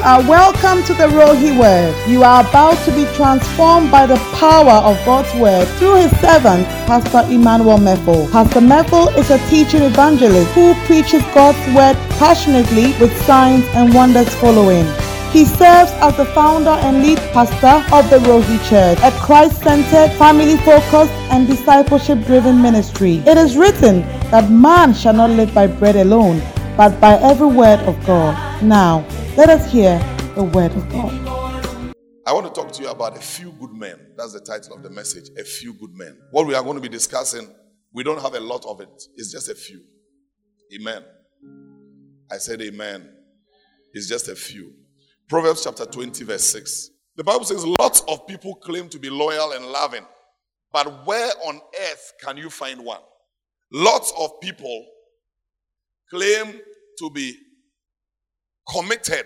are welcome to the Rohi Word. You are about to be transformed by the power of God's Word through his servant, Pastor Emmanuel Meffel. Pastor Meffel is a teaching evangelist who preaches God's Word passionately with signs and wonders following. He serves as the founder and lead pastor of the Rohi Church, a Christ-centered, family-focused, and discipleship-driven ministry. It is written that man shall not live by bread alone, but by every word of God. Now, let us hear the word of God. I want to talk to you about a few good men. That's the title of the message, a few good men. What we are going to be discussing, we don't have a lot of it. It's just a few. Amen. I said amen. It's just a few. Proverbs chapter 20 verse 6. The Bible says lots of people claim to be loyal and loving, but where on earth can you find one? Lots of people claim to be committed,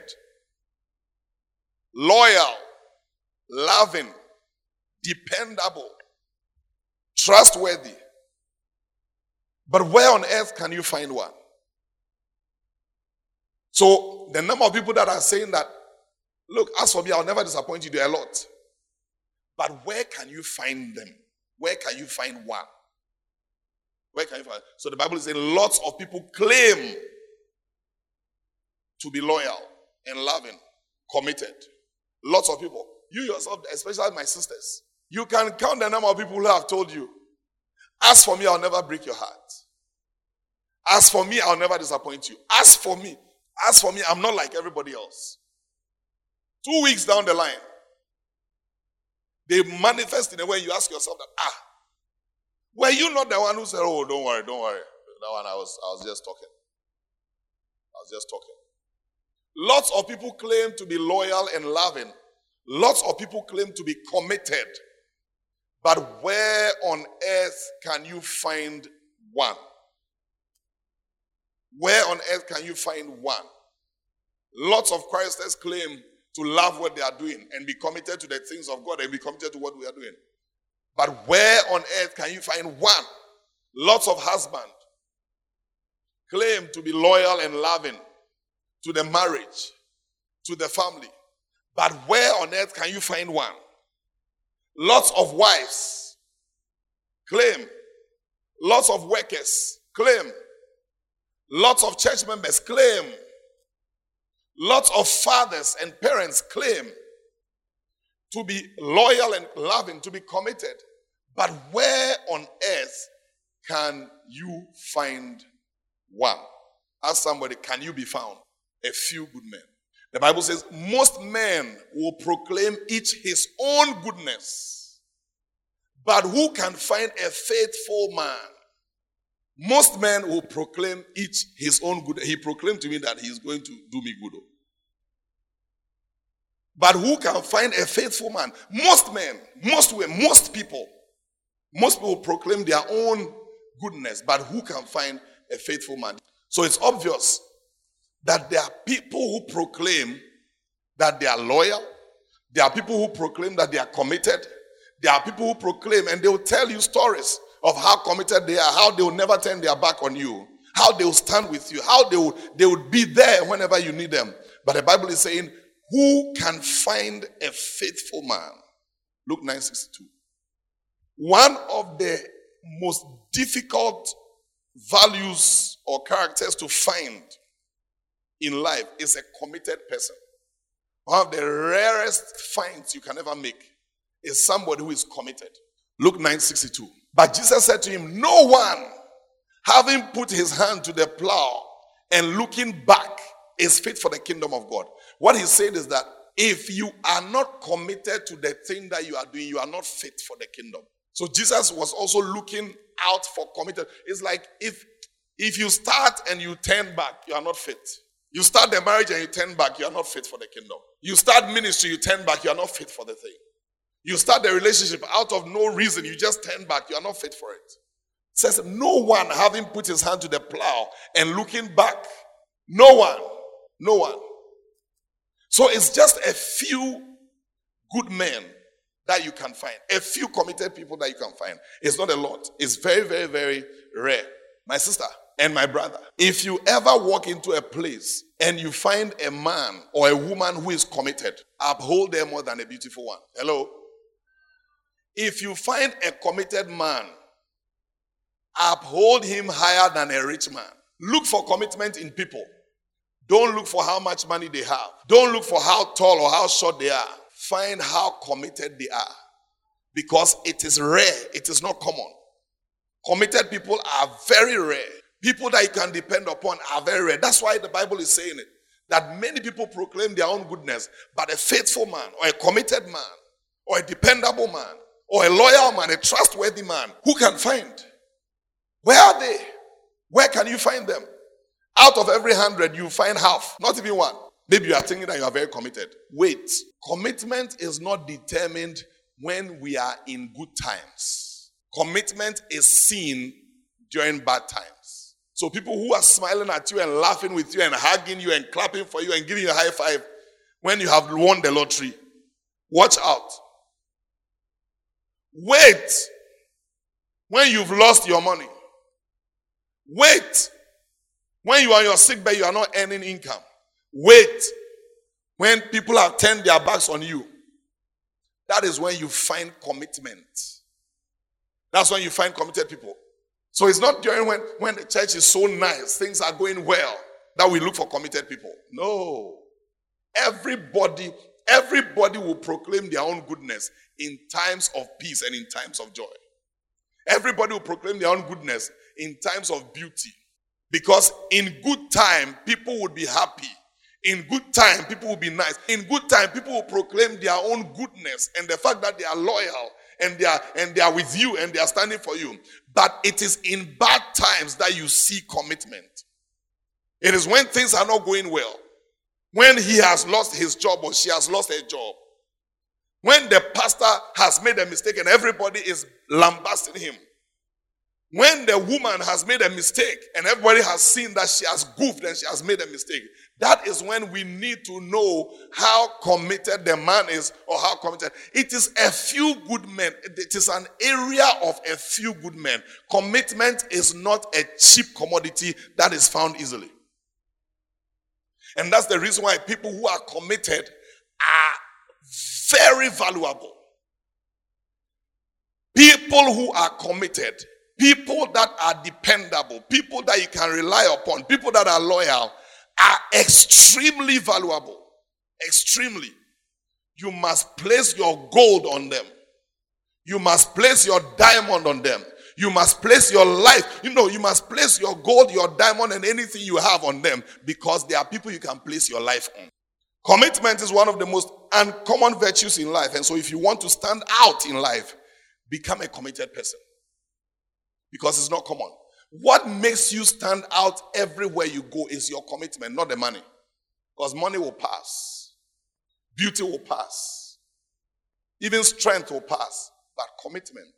loyal, loving, dependable, trustworthy. But where on earth can you find one? So the number of people that are saying that, look, as for me, I'll never disappoint you, there are a lot. But where can you find them? Where can you find one? Where can you find? So the Bible is saying lots of people claim to be loyal and loving, committed. Lots of people. You yourself, especially my sisters, you can count the number of people who have told you, as for me, I'll never break your heart. As for me, I'll never disappoint you. As for me, I'm not like everybody else. 2 weeks down the line, they manifest in a way you ask yourself that, were you not the one who said, oh, don't worry. That one, I was just talking. Lots of people claim to be loyal and loving. Lots of people claim to be committed. But where on earth can you find one? Where on earth can you find one? Lots of Christians claim to love what they are doing and be committed to the things of God and be committed to what we are doing. But where on earth can you find one? Lots of husbands claim to be loyal and loving to the marriage, to the family. But where on earth can you find one? Lots of wives claim. Lots of workers claim. Lots of church members claim. Lots of fathers and parents claim to be loyal and loving, to be committed. But where on earth can you find one? Ask somebody, can you be found? A few good men. The Bible says most men will proclaim each his own goodness. But who can find a faithful man? Most men will proclaim each his own good. He proclaimed to me that he is going to do me good. But who can find a faithful man? Most men, most women, most people proclaim their own goodness. But who can find a faithful man? So it's obvious that there are people who proclaim that they are loyal. There are people who proclaim that they are committed. There are people who proclaim, and they will tell you stories of how committed they are, how they will never turn their back on you, how they will stand with you, how they would be there whenever you need them. But the Bible is saying, who can find a faithful man? Luke 9:62. One of the most difficult values or characters to find in life is a committed person. One of the rarest finds you can ever make is somebody who is committed. Luke 9:62. But Jesus said to him, no one, having put his hand to the plow and looking back, is fit for the kingdom of God. What he said is that if you are not committed to the thing that you are doing, you are not fit for the kingdom. So Jesus was also looking out for committed. It's like if you start and you turn back, you are not fit. You start the marriage and you turn back, you are not fit for the kingdom. You start ministry, you turn back, you are not fit for the thing. You start the relationship out of no reason, you just turn back, you are not fit for it. It says, no one having put his hand to the plow and looking back. No one. So it's just a few good men that you can find. A few committed people that you can find. It's not a lot. It's very, very, very rare. My sister, and my brother, if you ever walk into a place and you find a man or a woman who is committed, uphold them more than a beautiful one. Hello? If you find a committed man, uphold him higher than a rich man. Look for commitment in people. Don't look for how much money they have. Don't look for how tall or how short they are. Find how committed they are. Because it is rare. It is not common. Committed people are very rare. People that you can depend upon are very rare. That's why the Bible is saying it. That many people proclaim their own goodness. But a faithful man or a committed man or a dependable man or a loyal man, a trustworthy man, who can find? Where are they? Where can you find them? Out of every 100, you find half, not even one. Maybe you are thinking that you are very committed. Wait. Commitment is not determined when we are in good times. Commitment is seen during bad times. So people who are smiling at you and laughing with you and hugging you and clapping for you and giving you a high five when you have won the lottery, watch out. Wait when you've lost your money. Wait when you are on your sick bed, you are not earning income. Wait when people have turned their backs on you. That is when you find commitment. That's when you find committed people. So it's not during when the church is so nice, things are going well, that we look for committed people. No. Everybody will proclaim their own goodness in times of peace and in times of joy. Everybody will proclaim their own goodness in times of beauty. Because in good time, people would be happy. In good time, people will be nice. In good time, people will proclaim their own goodness and the fact that they are loyal and they are with you and they are standing for you. But it is in bad times that you see commitment. It is when things are not going well. When he has lost his job or she has lost her job. When the pastor has made a mistake and everybody is lambasting him. When the woman has made a mistake and everybody has seen that she has goofed and she has made a mistake, that is when we need to know how committed the man is or how committed. It is a few good men. It is an area of a few good men. Commitment is not a cheap commodity that is found easily. And that's the reason why people who are committed are very valuable. People who are committed, people that are dependable, people that you can rely upon, people that are loyal, are extremely valuable. Extremely. You must place your gold on them. You must place your diamond on them. You must place your life. You must place your gold, your diamond, and anything you have on them, because there are people you can place your life on. Commitment is one of the most uncommon virtues in life. And so if you want to stand out in life, become a committed person. Because it's not common. What makes you stand out everywhere you go is your commitment, not the money. Because money will pass. Beauty will pass. Even strength will pass. But commitment,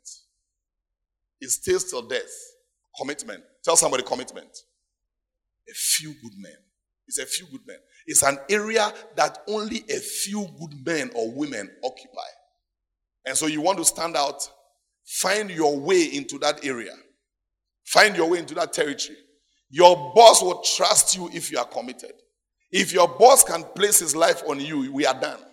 it stays till death. Commitment. Tell somebody commitment. A few good men. It's a few good men. It's an area that only a few good men or women occupy. And so you want to stand out, find your way into that area. Find your way into that territory. Your boss will trust you if you are committed. If your boss can place his life on you, we are done.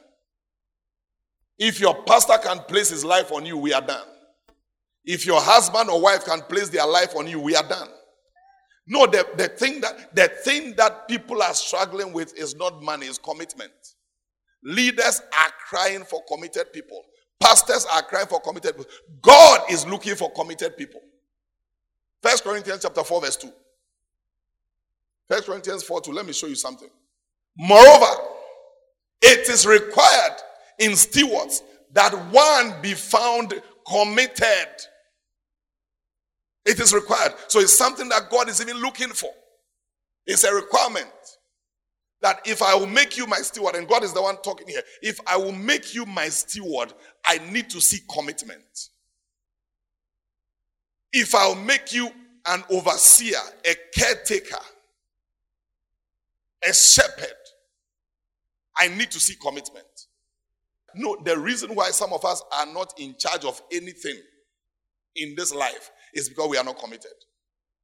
If your pastor can place his life on you, we are done. If your husband or wife can place their life on you, we are done. No, the thing that people are struggling with is not money, it's commitment. Leaders are crying for committed people. Pastors are crying for committed people. God is looking for committed people. 1 Corinthians chapter 4 verse 2. 1 Corinthians 4:2. Let me show you something. Moreover, it is required in stewards that one be found committed. It is required. So it's something that God is even looking for. It's a requirement. That if I will make you my steward, and God is the one talking here, if I will make you my steward, I need to see commitment. If I'll make you an overseer, a caretaker, a shepherd, I need to see commitment. No, the reason why some of us are not in charge of anything in this life is because we are not committed.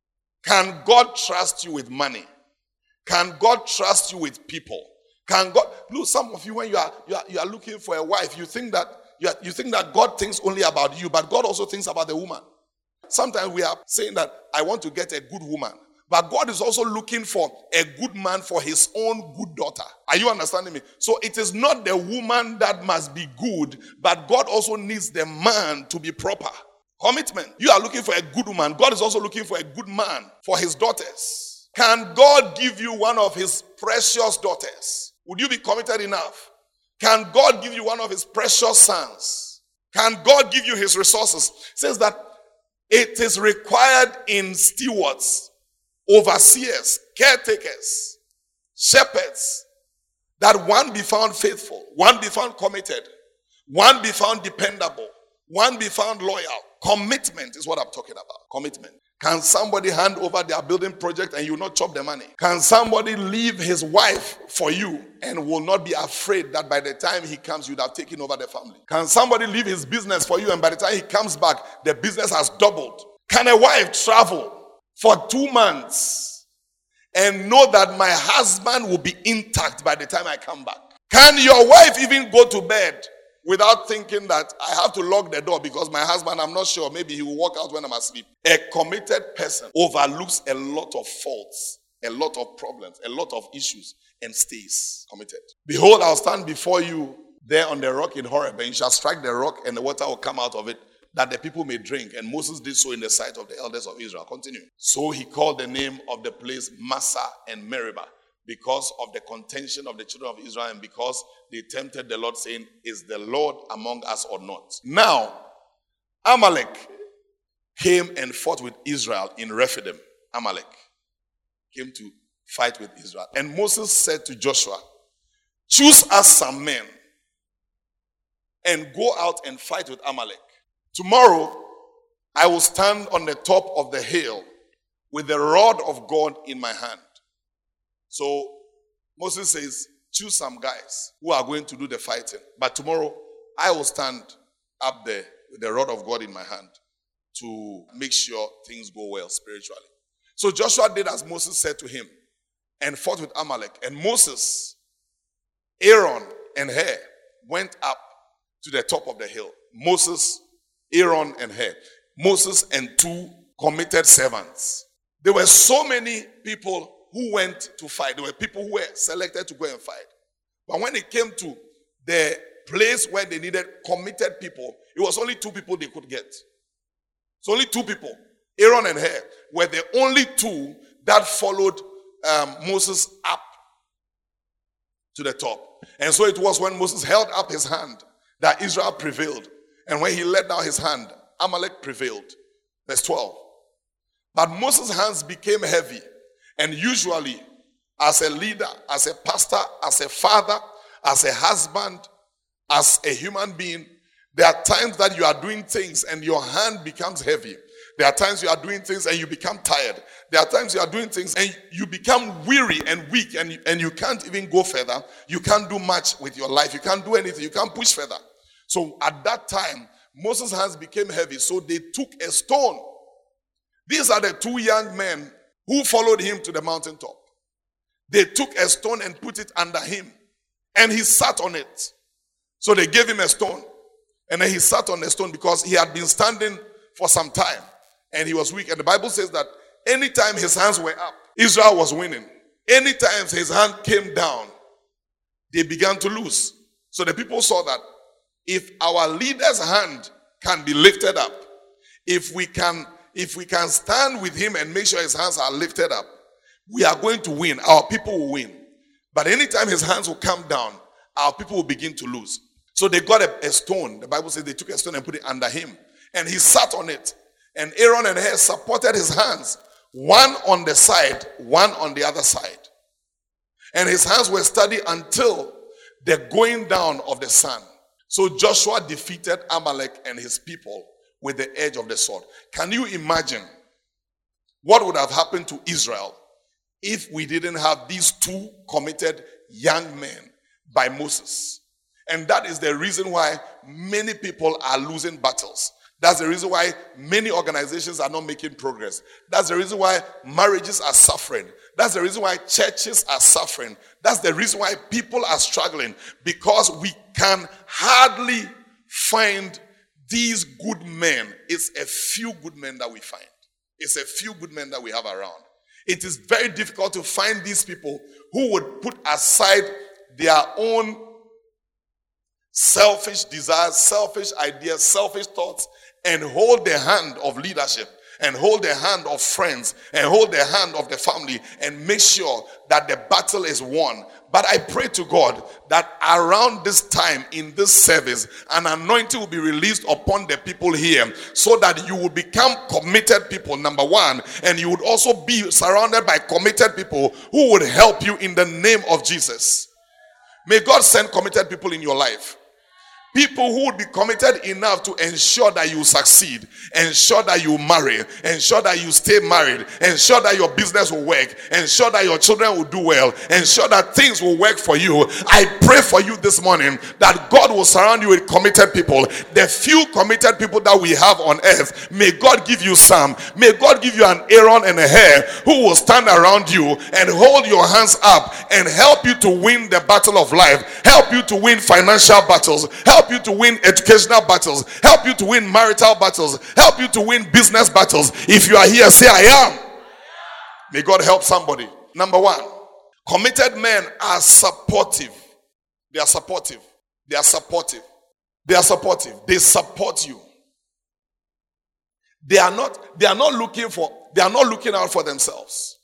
Can God trust you with money? Can God trust you with people? Can God look? Some of you, when you are looking for a wife, you think that God thinks only about you, but God also thinks about the woman. Sometimes we are saying that I want to get a good woman, but God is also looking for a good man for his own good daughter. Are you understanding me? So it is not the woman that must be good, but God also needs the man to be proper. Commitment. You are looking for a good woman. God is also looking for a good man for his daughters. Can God give you one of his precious daughters? Would you be committed enough? Can God give you one of his precious sons? Can God give you his resources? It says that it is required in stewards, overseers, caretakers, shepherds, that one be found faithful, one be found committed, one be found dependable, one be found loyal. Commitment is what I'm talking about. Commitment. Can somebody hand over their building project and you not chop the money? Can somebody leave his wife for you and will not be afraid that by the time he comes, you'd have taken over the family? Can somebody leave his business for you and by the time he comes back, the business has doubled? Can a wife travel for 2 months and know that my husband will be intact by the time I come back? Can your wife even go to bed without thinking that I have to lock the door because my husband, I'm not sure, maybe he will walk out when I'm asleep? A committed person overlooks a lot of faults, a lot of problems, a lot of issues, and stays committed. Behold, I'll stand before you there on the rock in Horeb, and you shall strike the rock, and the water will come out of it, that the people may drink. And Moses did so in the sight of the elders of Israel. Continue. So he called the name of the place Massah and Meribah, because of the contention of the children of Israel and because they tempted the Lord, saying, is the Lord among us or not? Now, Amalek came and fought with Israel in Rephidim. Amalek came to fight with Israel. And Moses said to Joshua, choose us some men and go out and fight with Amalek. Tomorrow, I will stand on the top of the hill with the rod of God in my hand. So Moses says, choose some guys who are going to do the fighting. But tomorrow, I will stand up there with the rod of God in my hand to make sure things go well spiritually. So Joshua did as Moses said to him and fought with Amalek. And Moses, Aaron, and Hur went up to the top of the hill. Moses, Aaron, and Hur. Moses and 2 committed servants. There were so many people who went to fight. There were people who were selected to go and fight. But when it came to the place where they needed committed people, it was only 2 people they could get. So only 2 people, Aaron and Hur, were the only 2 that followed Moses up to the top. And so it was when Moses held up his hand that Israel prevailed. And when he let down his hand, Amalek prevailed. Verse 12. But Moses' hands became heavy. And usually, as a leader, as a pastor, as a father, as a husband, as a human being, there are times that you are doing things and your hand becomes heavy. There are times you are doing things and you become tired. There are times you are doing things and you become weary and weak and you can't even go further. You can't do much with your life. You can't do anything. You can't push further. So at that time, Moses' hands became heavy. So they took a stone. These are the 2 young men who followed him to the mountaintop. They took a stone and put it under him. And he sat on it. So they gave him a stone. And then he sat on the stone because he had been standing for some time. And he was weak. And the Bible says that anytime his hands were up, Israel was winning. Anytime his hand came down, they began to lose. So the people saw that if our leader's hand can be lifted up, if we can stand with him and make sure his hands are lifted up, we are going to win. Our people will win. But anytime his hands will come down, our people will begin to lose. So they got a stone. The Bible says they took a stone and put it under him. And he sat on it. And Aaron and Hur supported his hands, one on the side, one on the other side. And his hands were steady until the going down of the sun. So Joshua defeated Amalek and his people with the edge of the sword. Can you imagine what would have happened to Israel if we didn't have these 2 committed young men by Moses? And that is the reason why many people are losing battles. That's the reason why many organizations are not making progress. That's the reason why marriages are suffering. That's the reason why churches are suffering. That's the reason why people are struggling, because we can hardly find these good men. It's a few good men that we find. It's a few good men that we have around. It is very difficult to find these people who would put aside their own selfish desires, selfish ideas, selfish thoughts, and hold the hand of leadership, and hold the hand of friends, and hold the hand of the family, and make sure that the battle is won. But I pray to God that around this time in this service, an anointing will be released upon the people here, so that you will become committed people, number one, and you would also be surrounded by committed people who would help you in the name of Jesus. May God send committed people in your life. People who would be committed enough to ensure that you succeed, ensure that you marry, ensure that you stay married, ensure that your business will work, ensure that your children will do well, ensure that things will work for you. I pray for you this morning that God will surround you with committed people. The few committed people that we have on earth, may God give you some. May God give you an Aaron and a Hur who will stand around you and hold your hands up and help you to win the battle of life, help you to win financial battles, help you to win educational battles, help you to win marital battles, help you to win business battles. If you are here, say I am. May God help somebody. Number one, committed men are supportive. They are supportive. They are supportive. They are supportive. They support you. They are not looking out for themselves.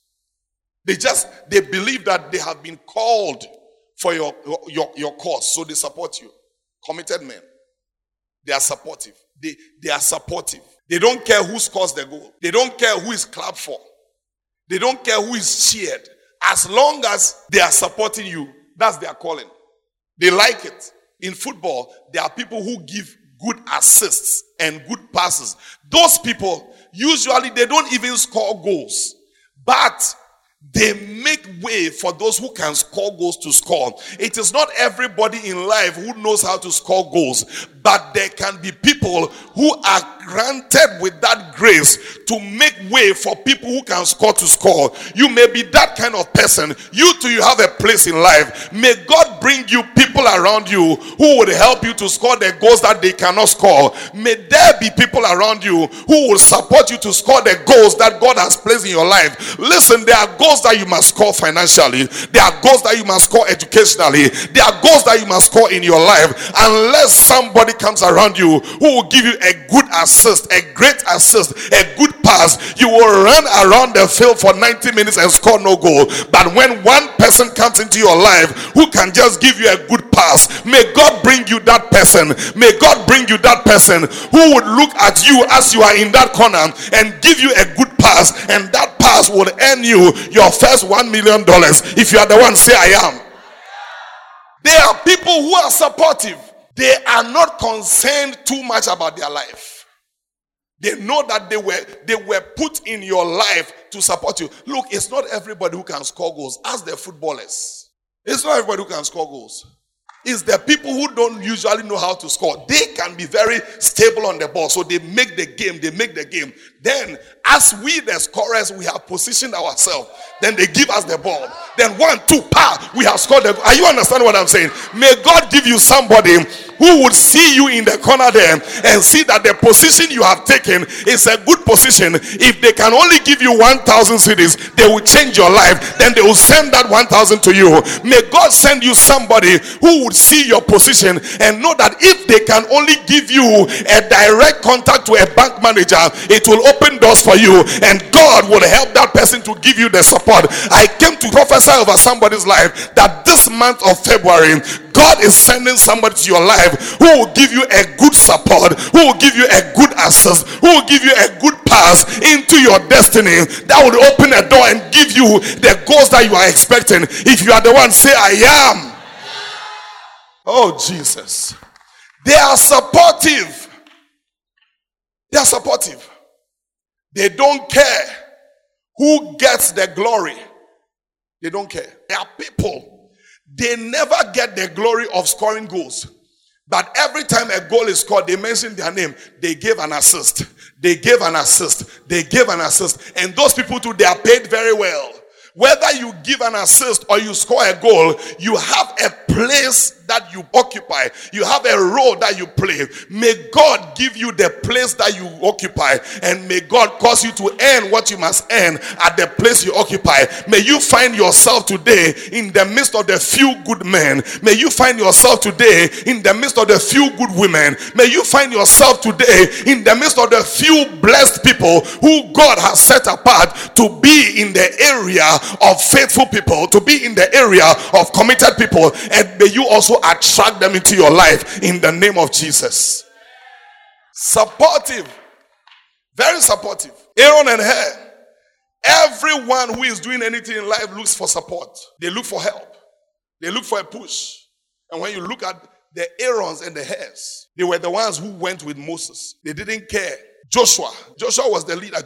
They believe that they have been called for your cause, so they support you. Committed men, they are supportive. They are supportive. They don't care who scores the goal. They don't care who is clapped for. They don't care who is cheered. As long as they are supporting you, that's their calling. They like it. In football, there are people who give good assists and good passes. Those people, usually they don't even score goals, but they make way for those who can score goals to score. It is not everybody in life who knows how to score goals, but there can be people who are granted with that grace to make way for people who can score to score. You may be that kind of person. You too, you have a place in life. May God bring you people around you who would help you to score the goals that they cannot score. May there be people around you who will support you to score the goals that God has placed in your life. Listen, there are goals that you must score financially. There are goals that you must score educationally. There are goals that you must score in your life. Unless somebody comes around you who will give you a good assist, a great assist, a good pass, you will run around the field for 90 minutes and score no goal. But when one person comes into your life who can just give you a good pass, may God bring you that person. May God bring you that person who would look at you as you are in that corner and give you a good pass, and that pass will earn you your first $1 million. If you are the one, say I am. There are people who are supportive. They are not concerned too much about their life. They know that they were put in your life to support you. Look, it's not everybody who can score goals. Ask the footballers. It's not everybody who can score goals. It's the people who don't usually know how to score. They can be very stable on the ball, so they make the game. Then, as we the scorers, we have positioned ourselves. Then they give us the ball. Then 1, 2, we have scored the goal. Are you understanding what I'm saying? May God give you somebody who would see you in the corner there and see that the position you have taken is a good position. If they can only give you 1,000 cedis, they will change your life. Then they will send that 1,000 to you. May God send you somebody who would see your position and know that if they can only give you a direct contact to a bank manager, it will open doors for you, and God will help that person to give you the support. I came to prophesy over somebody's life that this month of February, God is sending somebody to your life who will give you a good support, who will give you a good assist, who will give you a good pass into your destiny, that will open a door and give you the goals that you are expecting. If you are the one, say I am. Oh Jesus. They are supportive. They are supportive. They don't care who gets the glory. They don't care. There are people, they never get the glory of scoring goals. But every time a goal is scored, they mention their name. They gave an assist. They gave an assist. They gave an assist. And those people too, they are paid very well. Whether you give an assist or you score a goal, you have a place that you occupy. You have a role that you play. May God give you the place that you occupy, and may God cause you to earn what you must earn at the place you occupy. May you find yourself today in the midst of the few good men. May you find yourself today in the midst of the few good women. May you find yourself today in the midst of the few blessed people who God has set apart to be in the area of faithful people, to be in the area of committed people, and may you also attract them into your life in the name of Jesus. Supportive, very supportive. Aaron and Hur, everyone who is doing anything in life looks for support. They look for help. They look for a push. And when you look at the Aarons and the Hurs, they were the ones who went with Moses. They didn't care. Joshua was the leader.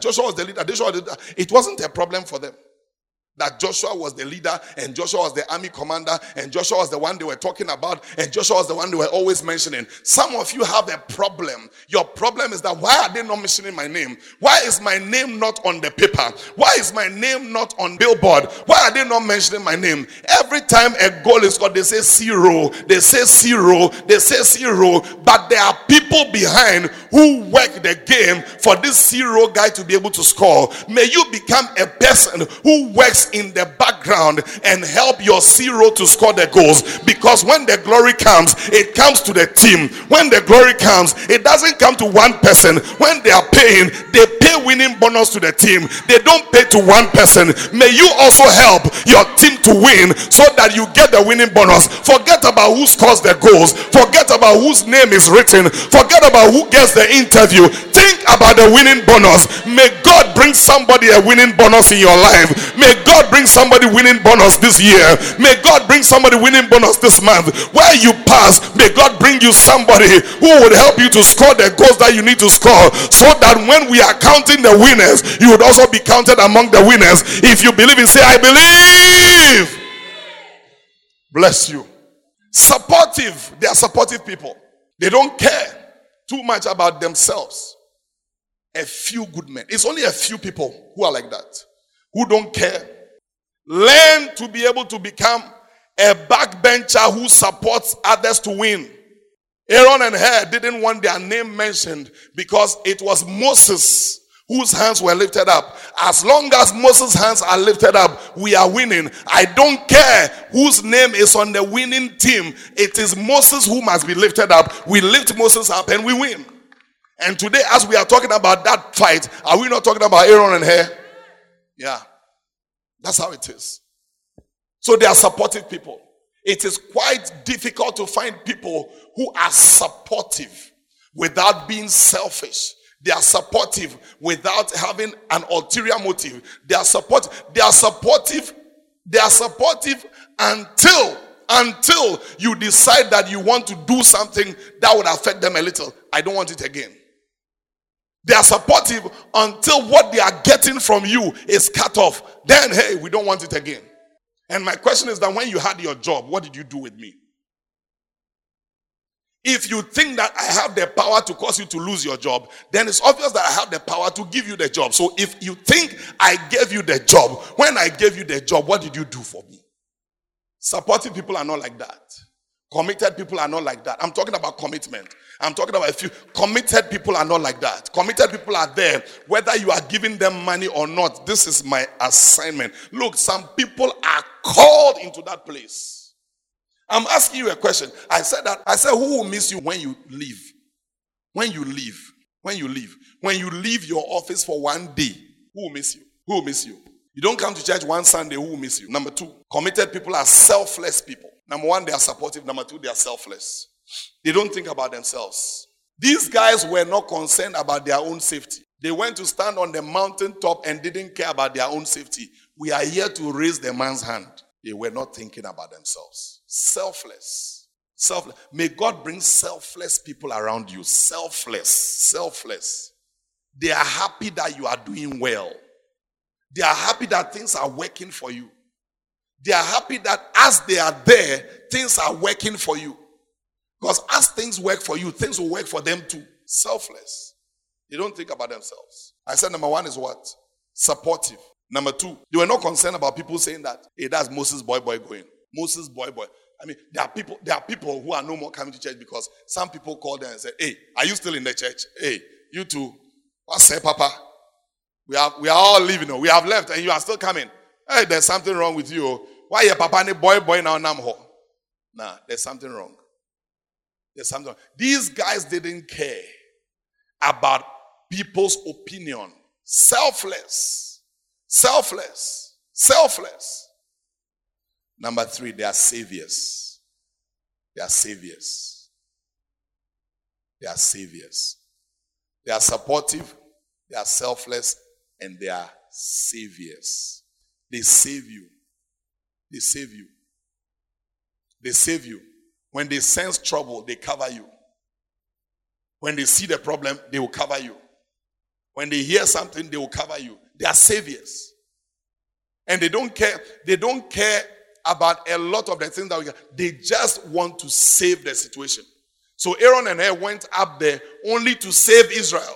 It wasn't a problem for them that Joshua was the leader, and Joshua was the army commander, and Joshua was the one they were talking about, and Joshua was the one they were always mentioning. Some of you have a problem. Your problem is that why are they not mentioning my name? Why is my name not on the paper? Why is my name not on billboard? Why are they not mentioning my name? Every time a goal is scored, they say zero, they say zero, they say zero, but there are people behind who work the game for this zero guy to be able to score. May you become a person who works in the background and help your zero to score the goals, because when the glory comes, it comes to the team. When the glory comes, it doesn't come to one person. When they are paying, they pay winning bonus to the team. They don't pay to one person. May you also help your team to win so that you get the winning bonus. Forget about who scores the goals. Forget about whose name is written. Forget about who gets the interview. Think about the winning bonus. May God bring somebody a winning bonus in your life. May God bring somebody winning bonus this year. May God bring somebody winning bonus this month. Where you pass, may God bring you somebody who would help you to score the goals that you need to score, so that when we are counting the winners, you would also be counted among the winners. If you believe it, say, I believe. Bless you. Supportive. They are supportive people. They don't care too much about themselves. A few good men. It's only a few people who are like that, who don't care. Learn to be able to become a backbencher who supports others to win. Aaron and Hur didn't want their name mentioned because it was Moses whose hands were lifted up. As long as Moses' hands are lifted up, we are winning. I don't care whose name is on the winning team. It is Moses who must be lifted up. We lift Moses up and we win. And today, as we are talking about that fight, are we not talking about Aaron and Hur? Yeah. That's how it is. So they are supportive people. It is quite difficult to find people who are supportive without being selfish. They are supportive without having an ulterior motive. They are supportive until you decide that you want to do something that would affect them a little. I don't want it again. They are supportive until what they are getting from you is cut off. Then, hey, we don't want it again. And my question is that when you had your job, what did you do with me? If you think that I have the power to cause you to lose your job, then it's obvious that I have the power to give you the job. So if you think I gave you the job, when I gave you the job, what did you do for me? Supportive people are not like that. Committed people are not like that. I'm talking about commitment. I'm talking about a few. Committed people are not like that. Committed people are there. Whether you are giving them money or not, this is my assignment. Look, some people are called into that place. I'm asking you a question. I said, who will miss you when you leave? When you leave your office for one day, who will miss you? Who will miss you? You don't come to church one Sunday, who will miss you? Number two, committed people are selfless people. Number one, they are supportive. Number two, they are selfless. They don't think about themselves. These guys were not concerned about their own safety. They went to stand on the mountaintop and didn't care about their own safety. We are here to raise the man's hand. They were not thinking about themselves. Selfless. May God bring selfless people around you. Selfless. They are happy that you are doing well. They are happy that things are working for you. They are happy that as they are there, things are working for you. Because as things work for you, things will work for them too. Selfless. They don't think about themselves. I said number one is what? Supportive. Number two, they were not concerned about people saying that, hey, that's Moses boy going. Moses boy. I mean, there are people who are no more coming to church because some people call them and say, hey, are you still in the church? Hey, you too. What's say, Papa? We are all leaving. We have left and you are still coming. Hey, there's something wrong with you. Why your papa and boy now namho? Nah, there's something wrong. There's something wrong. These guys didn't care about people's opinion. Selfless. Number three, they are saviors. They are saviors. They are saviors. They are supportive, they are selfless, and they are saviors. They save you. They save you. They save you. When they sense trouble, they cover you. When they see the problem, they will cover you. When they hear something, they will cover you. They are saviors. And they don't care about a lot of the things that we get. They just want to save the situation. So Aaron and Hur went up there only to save Israel.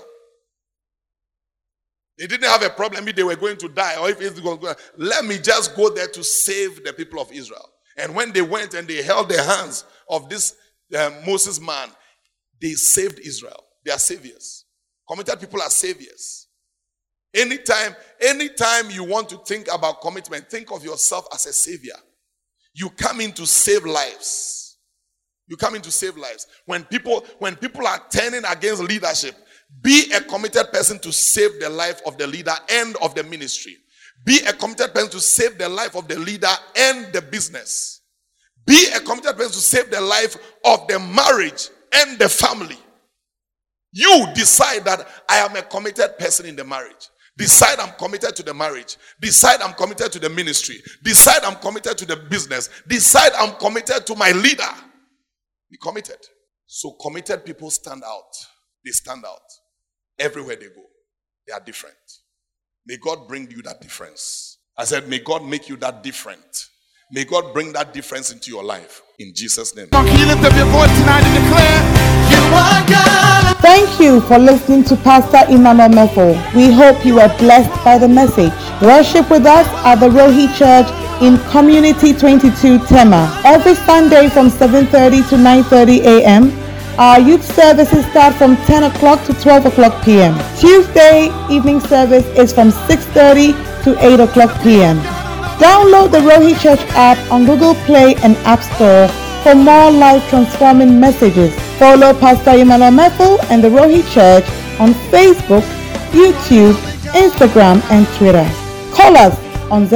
They didn't have a problem if they were going to die or if it's going to go. Let me just go there to save the people of Israel. And when they went and they held the hands of this Moses man, they saved Israel. They are saviors. Committed people are saviors. Anytime you want to think about commitment, think of yourself as a savior. You come in to save lives. You come in to save lives. When people are turning against leadership, be a committed person to save the life of the leader and of the ministry. Be a committed person to save the life of the leader and the business. Be a committed person to save the life of the marriage and the family. You decide that I am a committed person in the marriage. Decide I'm committed to the marriage. Decide I'm committed to the ministry. Decide I'm committed to the business. Decide I'm committed to my leader. Be committed. So committed people stand out. They stand out. Everywhere they go. They are different. May God bring you that difference. I said, may God make you that different. May God bring that difference into your life. In Jesus' name. Can you lift up your voice tonight and declare, you are God? Thank you for listening to Pastor Emmanuel Meffel. We hope you were blessed by the message. Worship with us at the Rohi Church in Community 22 Tema every Sunday from 7:30 to 9:30 a.m. Our youth services start from 10 o'clock to 12 o'clock p.m. Tuesday evening service is from 6:30 to 8 o'clock p.m. Download the Rohi Church app on Google Play and App Store for more life-transforming messages. Follow Pastor Emmanuel Meffel and the Rohi Church on Facebook, YouTube, Instagram, and Twitter. Call us on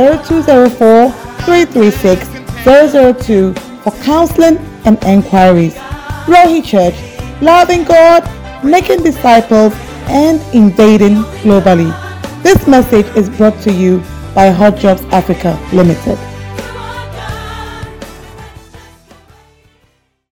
0204-336-002 for counseling and enquiries. Rohi Church, loving God, making disciples, and invading globally. This message is brought to you by Hot Jobs Africa Limited.